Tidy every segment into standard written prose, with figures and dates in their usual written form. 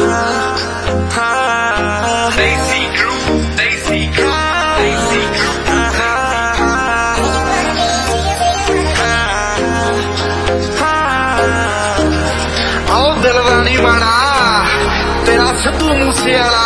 दिलवानी बना तेरा सिद्धू मूसेवाला।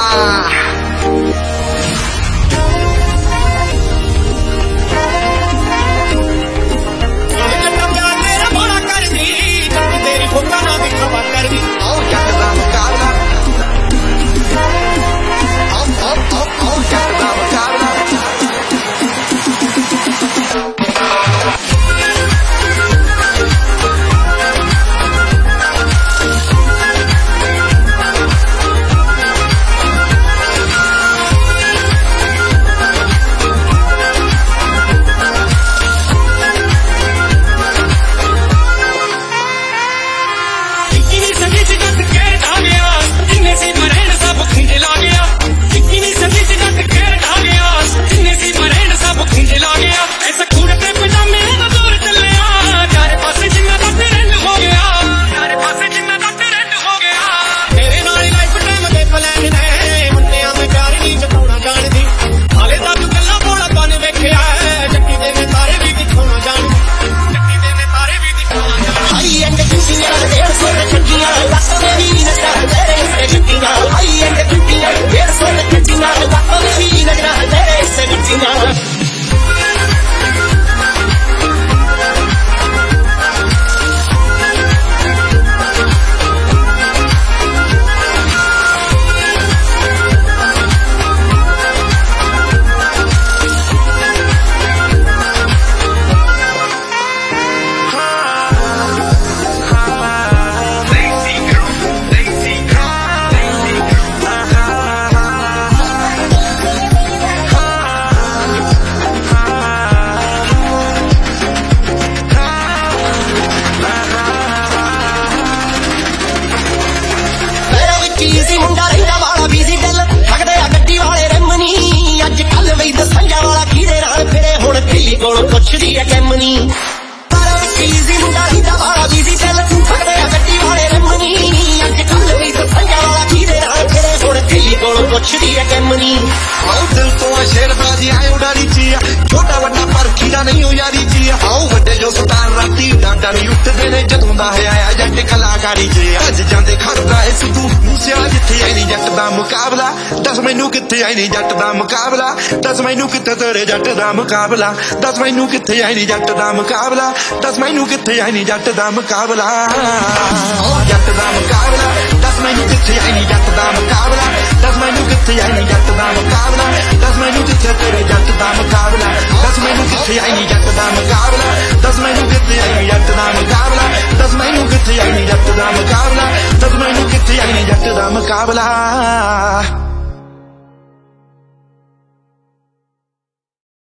पुछदी है कैमनी मुंडा वाला बीजी चल सकते गड्डी वाले रमनी अज कल भी दसंजा वाला खीरे फिरे हुण दिल्ली कोलों पुछदी है कैमनी। दिल तो शेरबाजी आयो डारी ची छोटा वड्डा पर खीरा नहीं हो यारी ची आओ वड्डे जो सुल्तान राती डांडा नहीं उठदे ने जदों दा है आया जट कलाकारी च अज जांदे खड़दा है सिद्धू मूसेवाला जिथे आई नहीं जट दा मुकाबला दस मैनू किथे आई नहीं जट दा मुकाबला दस मैनू किथे तेरे जट दा मुकाबला दस मैनू किथे आई नहीं जट दा मुकाबला दस मैनू किथे आई नहीं जट दा मुकाबला जट दा मुकाबला दस मैनू किथे आई नहीं जट दा मुकाबला दस मैनू किथे आई नहीं जट दा मुकाबला दस मैनू किथे तेरे जट दा मुकाबला दस मैनू किथे आई नहीं जट दा मुकाबला दस मैनू किथे आई नहीं जट दा मुकाबला दस मैनू किथे आई नहीं जट दा मुकाबला दस मैनू किथे आई नहीं जट दा मुकाबला।